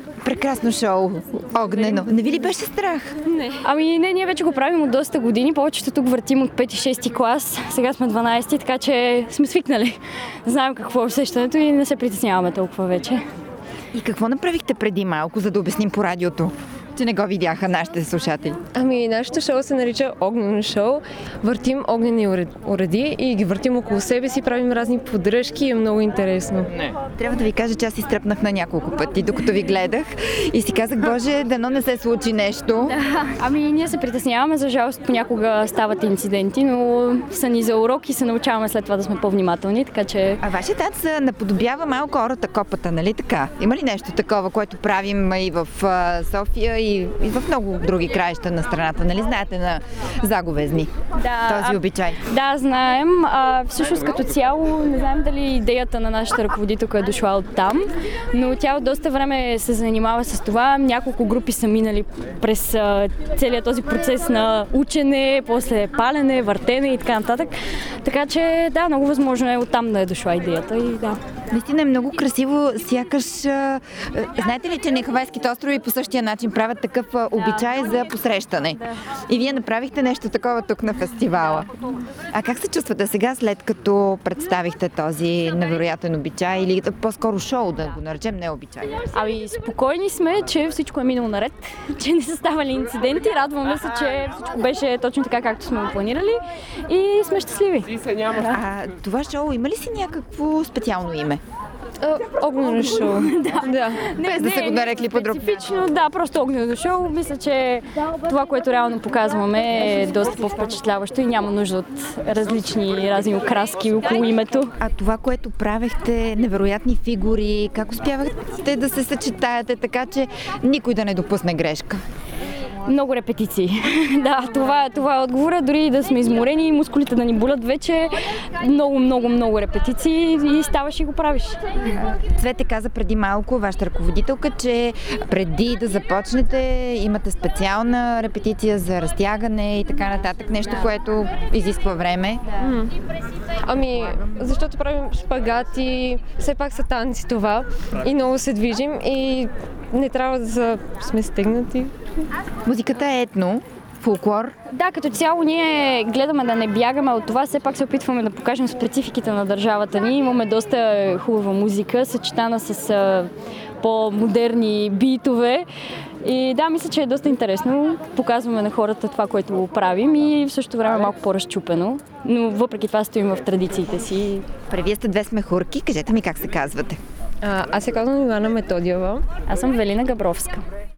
Прекрасно шоу. Огнено. Не ви ли беше страх? Не. Ами не, ние вече го правим от доста години. Повечето тук въртим от 5-6 клас. Сега сме 12, така че сме свикнали. Знаем какво е усещането и не се притесняваме толкова вече. И какво направихте преди малко, за да обясним по радиото, че не го видяха нашите слушатели? Ами, нашето шоу се нарича Огнено шоу. Въртим огнени уреди и ги въртим около себе си, правим разни поддръжки и е много интересно. Трябва да ви кажа, че аз изтръпнах на няколко пъти, докато ви гледах и си казах, боже, дано не се случи нещо. Ами ние се притесняваме, за жалост понякога стават инциденти, но са ни за урок и се научаваме след това да сме по-внимателни, така че... А вашият танц наподобява малко ората копата, нали така? Има ли нещо такова, което правим и в София, и в много други краища на страната, нали? Знаете, на Заговезни. Да, този обичай. Да, знаем. Всъщност като цяло не знаем дали идеята на нашата ръководителка е дошла от там, но тя от доста време се занимава с това. Няколко групи са минали през целият този процес на учене, после палене, въртене и така нататък. Така че да, много възможно е оттам да е дошла идеята и да. Наистина е много красиво, сякаш... знаете ли, че на Хавайските острови по същия начин правят такъв обичай за посрещане? Да. И вие направихте нещо такова тук на фестивала. А как се чувствате сега, след като представихте този невероятен обичай или по-скоро шоу, да го наречем, не обичай? Ами спокойни сме, че всичко е минало наред, че не са ставали инциденти. Радваме се, че всичко беше точно така, както сме го планирали и сме щастливи. А това шоу има ли си някакво специално име? Огнено шоу. Да. Без да са го нарекли по друг специфично, да, просто огнено шоу. Мисля, че това, което реално показваме е доста по-впечатляващо и няма нужда от разни окраски около името. А това, което правехте, невероятни фигури, как успявахте да се съчетаете така, че никой да не допусне грешка? Много репетиции. Да, това е отговора. Дори да сме изморени, мускулите да ни болят вече. Много репетиции и ставаш и го правиш. Цвете каза преди малко, вашата ръководителка, че преди да започнете имате специална репетиция за разтягане и така нататък. Нещо, което изисква време. Ами, защото правим шпагати, все пак са танци това и много се движим и не трябва да сме стегнати. Музиката е етно, фолклор. Да, като цяло ние гледаме да не бягаме от това, все пак се опитваме да покажем спецификите на държавата ни. Имаме доста хубава музика, съчетана с по-модерни битове. И да, мисля, че е доста интересно. Показваме на хората това, което правим и в същото време малко по-разчупено. Но въпреки това стоим в традициите си. Вие сте две смехурки. Кажете ми как се казвате. Аз се казвам Ивана Методиева. Аз съм Велина Габровска.